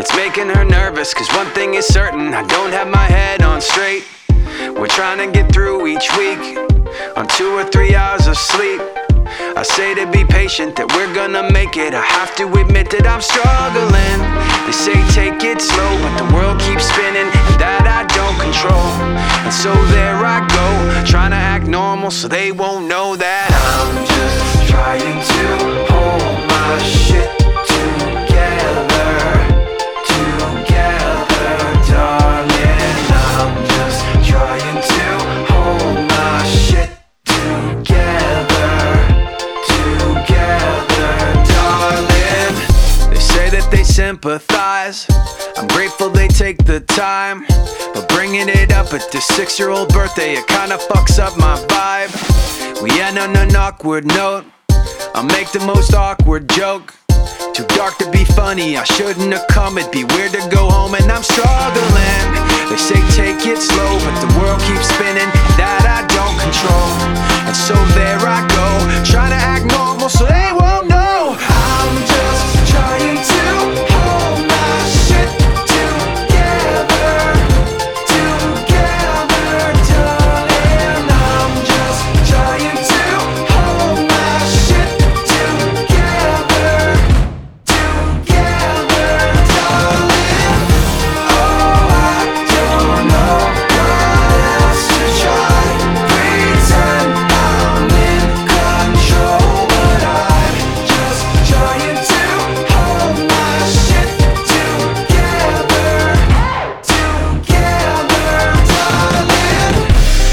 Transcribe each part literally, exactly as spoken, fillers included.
It's making her nervous, cause one thing is certain, I don't have my head on straight. We're trying to get through each week on two or three hours of sleep. I say to be patient, that we're gonna make it. I have to admit that I'm struggling. They say take it slow, but the world keeps spinning, and that I don't control. And so there I go, trying to act normal so they won't know that I'm just trying to hold my shit together, together, darling. I'm just trying to hold my shit together, together, darling. They say that they sympathize, I'm grateful they take the time, but bringing it up at this six-year-old birthday, it kinda fucks up my vibe. We end on an awkward note, I'll make the most awkward joke. Too dark to be funny, I shouldn't have come. It'd be weird to go home and I'm struggling. They say take it slow, but the world keeps spinning, that I don't control. And so there I go, trying to act normal so they won't know. I'm just trying to hold my shit together, together, darling. I'm just trying to hold my shit together, together, darling. Oh, I don't know what else to try. Pretend I'm in control, but I'm just trying to hold my shit together, together, darling.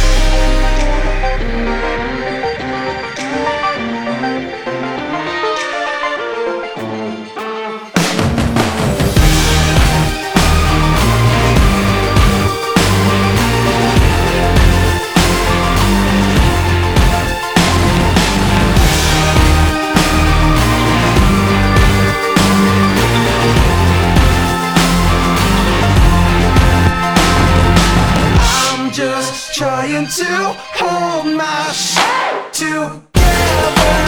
I'm just trying to hold my shit together.